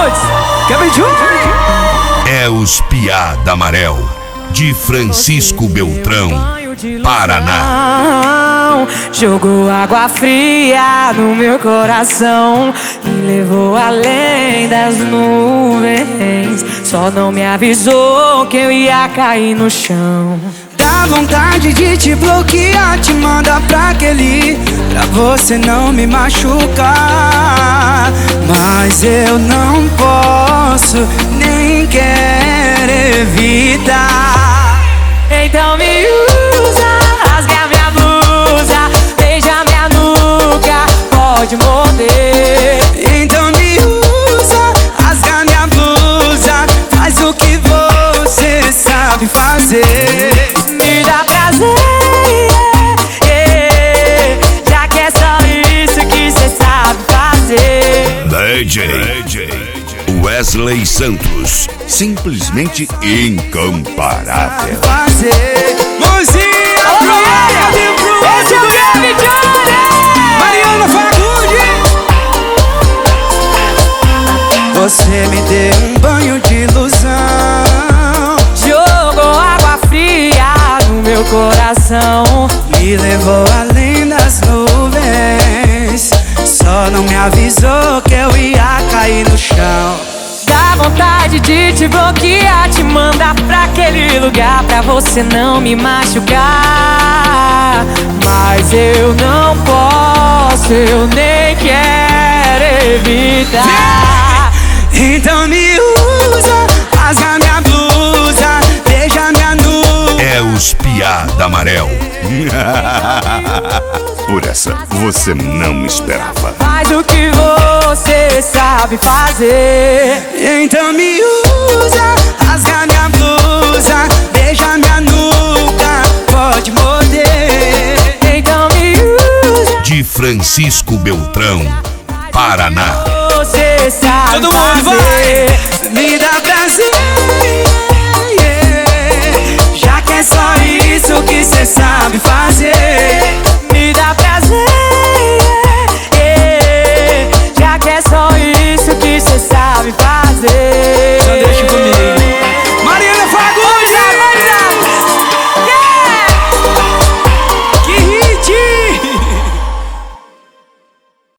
Roots, Kevin Jr. É os Piada Amarel, de Francisco Beltrão, Paraná. Jogou água fria no meu coração, me levou além das nuvens. Só não me avisou que eu ia cair no chão. Dá vontade de te bloquear, te mandar pra aquele, pra você não me machucar. Mas eu não posso, nem quero evitar. Então me usa, rasga minha blusa, beija minha nuca, pode morder. Então me usa, rasga minha blusa, faz o que você sabe fazer. Me dá prazer, já que é só isso que cê sabe fazer. DJ Wesley Santos, simplesmente incomparável. Mãozinha Alô, pro galera! Esse é o Kevin Jr. Mariana Fagundes. Você me deu um banho de ilusão, Jogou água fria no meu coração, me levou além das nuvens. Só não me avisou que eu ia cair no chão. dá vontade de te bloquear, te mandar pra aquele lugar, pra você não me machucar. Mas eu não posso, eu nem quero evitar. Então me usa, rasga minha blusa, beija minha nuca. É os Piada Amarel. Por essa você não esperava. Faz o que você sabe fazer. Então me usa, rasga minha blusa, beija minha nuca, pode morder. Então me usa, De Francisco Beltrão, Paraná. você sabe Todo mundo fazer. vai, me dá prazer.